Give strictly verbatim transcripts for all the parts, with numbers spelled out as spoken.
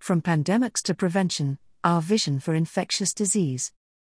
From Pandemics to Prevention, Our Vision for Infectious Disease.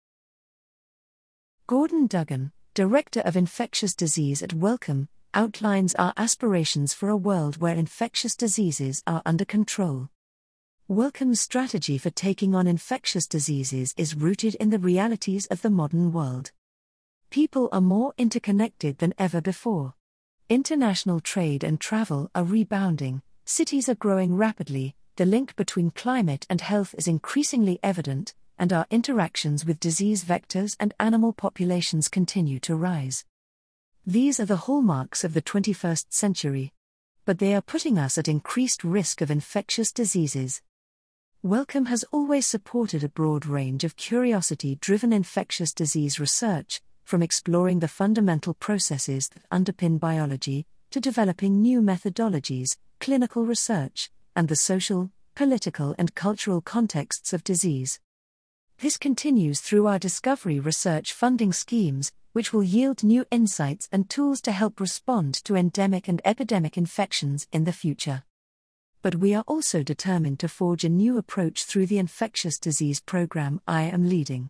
Gordon Duggan, Director of Infectious Disease at Wellcome, outlines our aspirations for a world where infectious diseases are under control. Wellcome's strategy for taking on infectious diseases is rooted in the realities of the modern world. People are more interconnected than ever before. International trade and travel are rebounding, cities are growing rapidly, the link between climate and health is increasingly evident, and our interactions with disease vectors and animal populations continue to rise. These are the hallmarks of the twenty-first century. But they are putting us at increased risk of infectious diseases. Wellcome has always supported a broad range of curiosity-driven infectious disease research, from exploring the fundamental processes that underpin biology, to developing new methodologies, clinical research, and the social, political and cultural contexts of disease. This continues through our discovery research funding schemes, which will yield new insights and tools to help respond to endemic and epidemic infections in the future. But we are also determined to forge a new approach through the infectious disease program I am leading.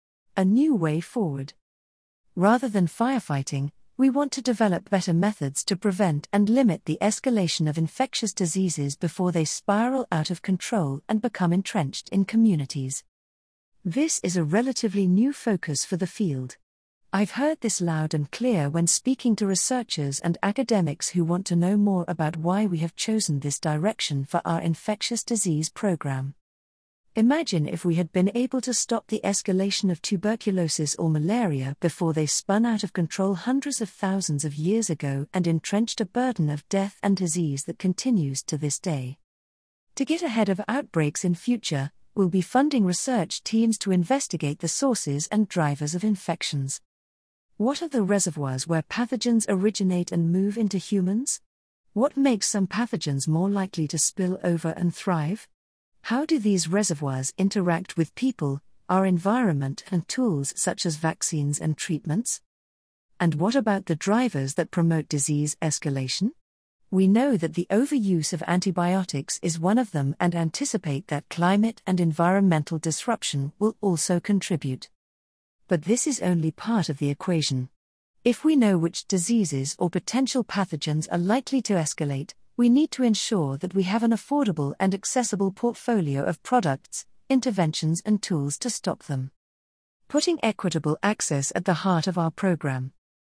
A new way forward. Rather than firefighting, we want to develop better methods to prevent and limit the escalation of infectious diseases before they spiral out of control and become entrenched in communities. This is a relatively new focus for the field. I've heard this loud and clear when speaking to researchers and academics who want to know more about why we have chosen this direction for our infectious disease program. Imagine if we had been able to stop the escalation of tuberculosis or malaria before they spun out of control hundreds of thousands of years ago and entrenched a burden of death and disease that continues to this day. To get ahead of outbreaks in future, we'll be funding research teams to investigate the sources and drivers of infections. What are the reservoirs where pathogens originate and move into humans? What makes some pathogens more likely to spill over and thrive? How do these reservoirs interact with people, our environment and tools such as vaccines and treatments? And what about the drivers that promote disease escalation? We know that the overuse of antibiotics is one of them and anticipate that climate and environmental disruption will also contribute. But this is only part of the equation. If we know which diseases or potential pathogens are likely to escalate, we need to ensure that we have an affordable and accessible portfolio of products, interventions and tools to stop them. Putting equitable access at the heart of our program.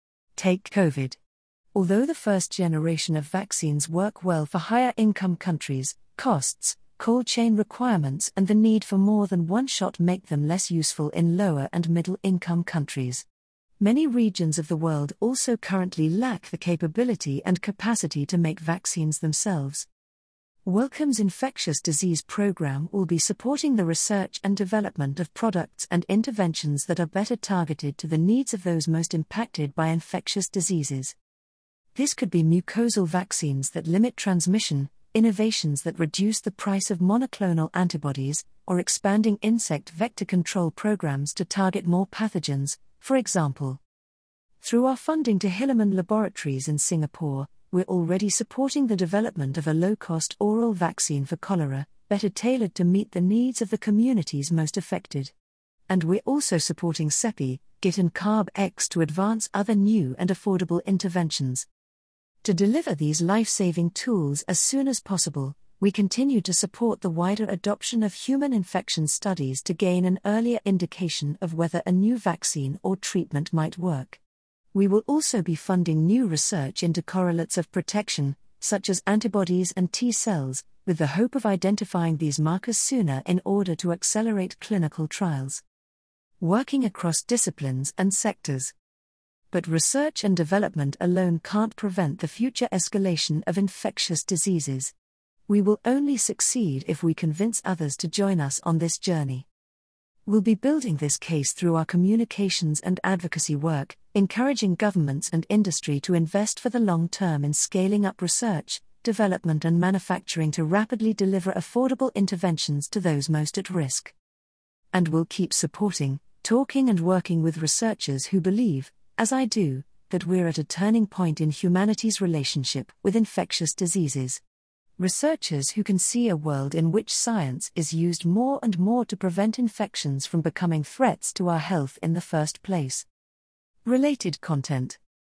Take COVID. Although the first generation of vaccines work well for higher-income countries, costs, cold chain requirements and the need for more than one shot make them less useful in lower and middle-income countries. Many regions of the world also currently lack the capability and capacity to make vaccines themselves. Wellcome's infectious disease program will be supporting the research and development of products and interventions that are better targeted to the needs of those most impacted by infectious diseases. This could be mucosal vaccines that limit transmission, innovations that reduce the price of monoclonal antibodies, or expanding insect vector control programs to target more pathogens, for example. Through our funding to Hilleman Laboratories in Singapore, we're already supporting the development of a low-cost oral vaccine for cholera, better tailored to meet the needs of the communities most affected. And we're also supporting CEPI, Git and CARB-X to advance other new and affordable interventions. To deliver these life-saving tools as soon as possible, we continue to support the wider adoption of human infection studies to gain an earlier indication of whether a new vaccine or treatment might work. We will also be funding new research into correlates of protection, such as antibodies and T cells, with the hope of identifying these markers sooner in order to accelerate clinical trials. Working across disciplines and sectors. But research and development alone can't prevent the future escalation of infectious diseases. We will only succeed if we convince others to join us on this journey. We'll be building this case through our communications and advocacy work, encouraging governments and industry to invest for the long term in scaling up research, development and manufacturing to rapidly deliver affordable interventions to those most at risk. And we'll keep supporting, talking and working with researchers who believe, as I do, that we're at a turning point in humanity's relationship with infectious diseases. Researchers who can see a world in which science is used more and more to prevent infections from becoming threats to our health in the first place. Related content.